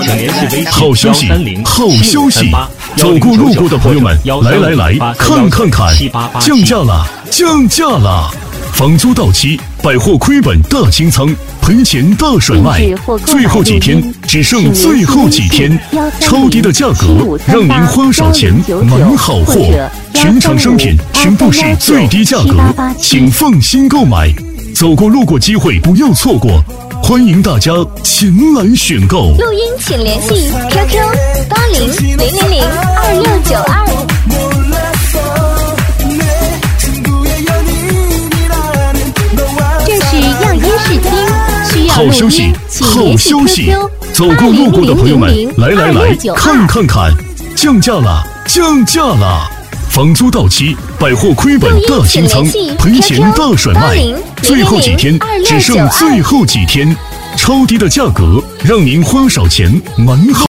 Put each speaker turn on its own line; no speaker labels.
好消息，好消息！走过路过的朋友们，来，看，降价了，降价了！房租到期，百货亏本大清仓，赔钱大甩卖，最后几天，只剩最后几天，超低的价格，让您花少钱买好货，全场商品全部是最低价格，请放心购买。走过路过机会不要错过，欢迎大家前来选购。
录音请联系 QQ8000002692。这是样音试听，需要
好消息，好消息！走过路过的朋友们，来，看，降价了，降价了！房租到期，百货亏本大清仓，赔钱大甩卖，最后几天，只剩最后几天，超低的价格，让您花少钱买好。